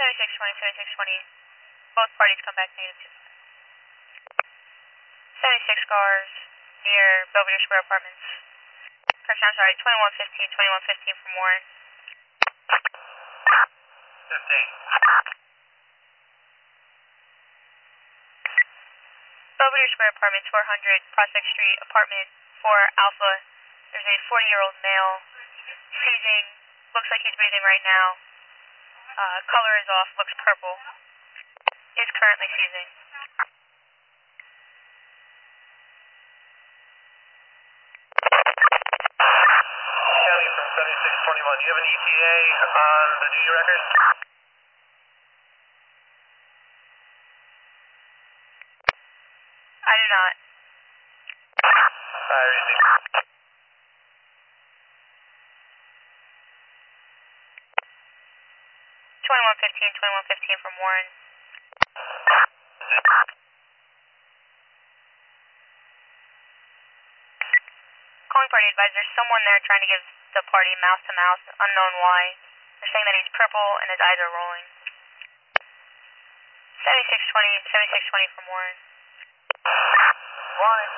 7620, 7620. Both parties come back negative 76 cars near Belvedere Square Apartments. Correction, I'm sorry, 2115, 2115 from Warren. 15. Belvedere Square Apartments, 400 Prospect Street, apartment 4 Alpha. There's a 40-year-old male seizing. Looks like he's breathing right now. Color is off, looks purple. Is currently seizing. County from 7621. Do you have an ETA on the duty record? I do not. Easy. 2115, 2115 from Warren. Calling party advisor, there's someone there trying to give the party mouth to mouth, unknown why. They're saying that he's purple and his eyes are rolling. 7620, 7620 from Warren. Warning.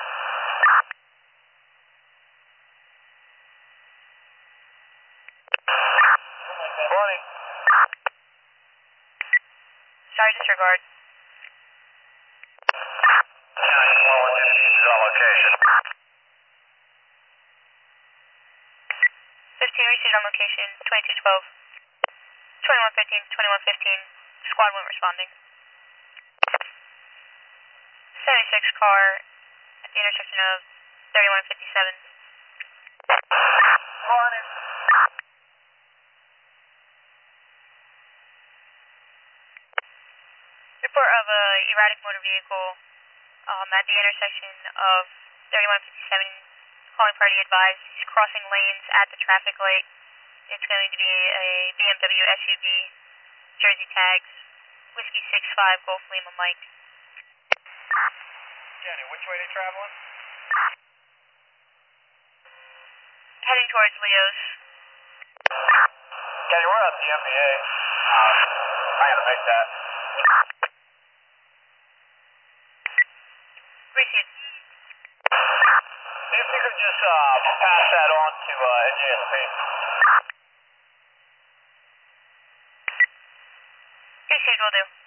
Warning. Sorry, disregard. County 1115 is on location. 15 received on location, 2212. 2115, 2115. Squad 1 responding. 76 car at the intersection of 3157. Warning. Report of a erratic motor vehicle at the intersection of 3157. Calling party advised he's crossing lanes at the traffic light. It's going to be a BMW SUV, Jersey tags, Whiskey 65 Golf Lima Mike. Jenny, which way are they traveling? Heading towards Leo's. Jenny, we're at the MBA. I gotta make that. Received. If you could just pass that on to NJSP. Received, will do.